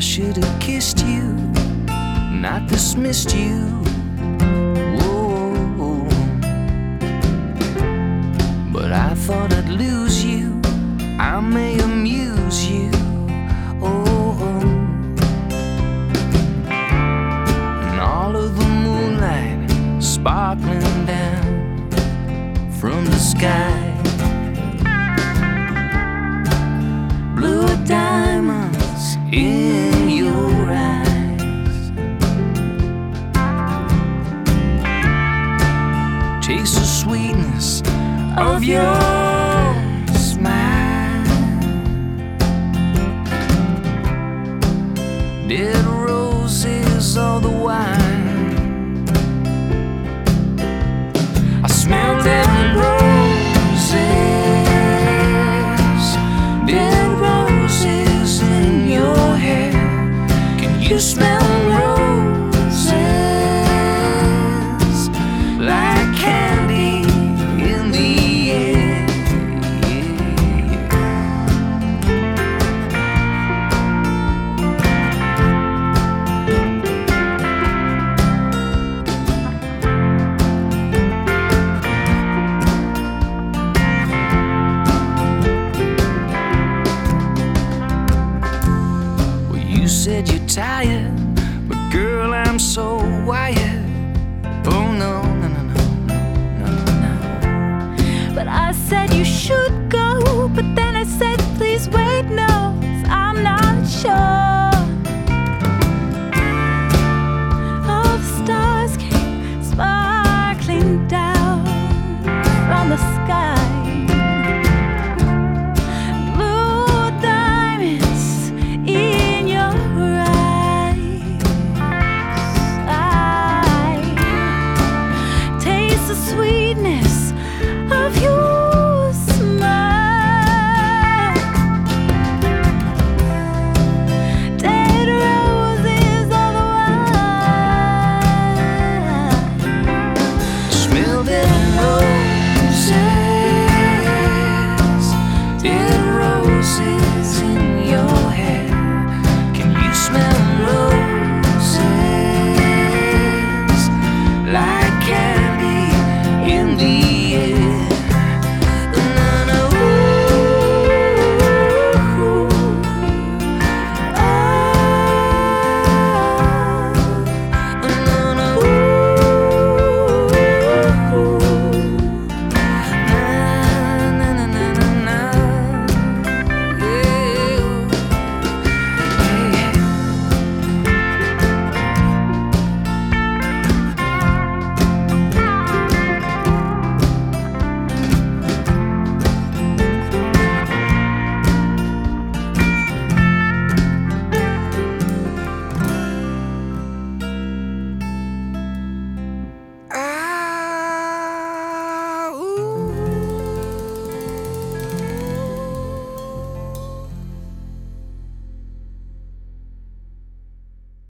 should have kissed you, not dismissed you. Whoa. But I thought I'd lose you, I may amuse you. Oh. And all of the moonlight sparkling down from the sky, blue diamonds in your eyes, taste the sweetness of your smile. Dead roses all the wine, I smell dead roses, dead roses in your hair. Can you smell roses like candy in the air? Well, you said you're tired, but girl, I'm so wired. Oh no, no, no, no, no, no, no. But I said you should go, but